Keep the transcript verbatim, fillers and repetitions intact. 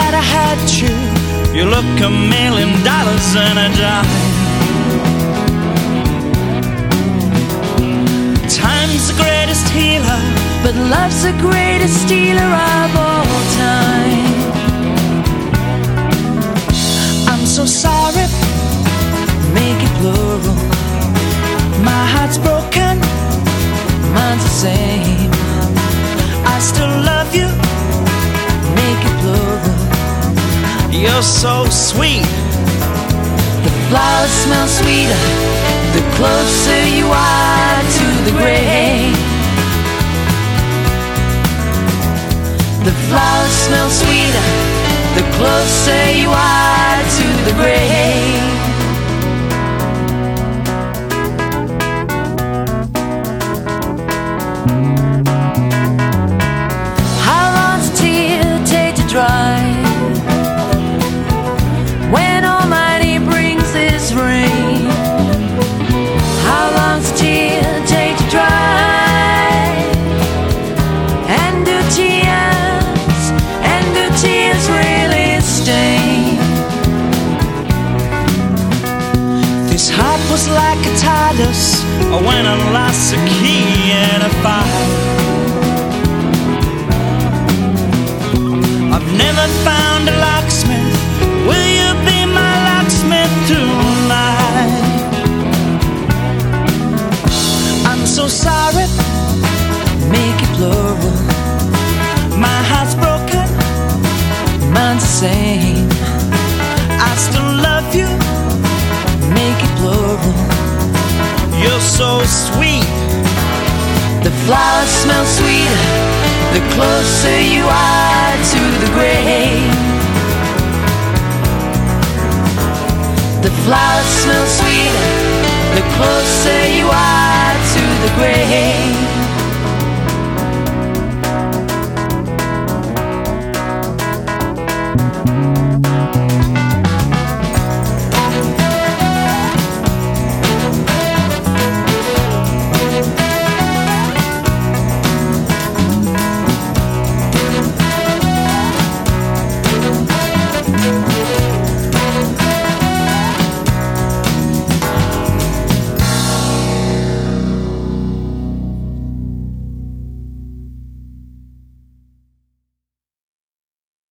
that I had you, you look a million dollars and a dime. Time's the greatest healer, but love's the greatest stealer of all time. I'm so sorry, make it plural. My heart's broken, mine's the same. I still love you, make it plural. You're so sweet. The flowers smell sweeter the closer you are to the grave. The flowers smell sweeter the closer you are to the grave. How long's a tear take to dry? When Almighty brings this rain, how long's a tear take to dry? And do tears, and do tears really stain? This heart was like a TARDIS when I lost the key in a fire. I've never found a locksmith. Will you be my locksmith tonight? I'm so sorry, make it plural. My heart's broken, mine's the same. I still love you, make it plural. You're so sweet. The flowers smell sweeter the closer you are to the grave. The flowers smell sweeter the closer you are to the grave.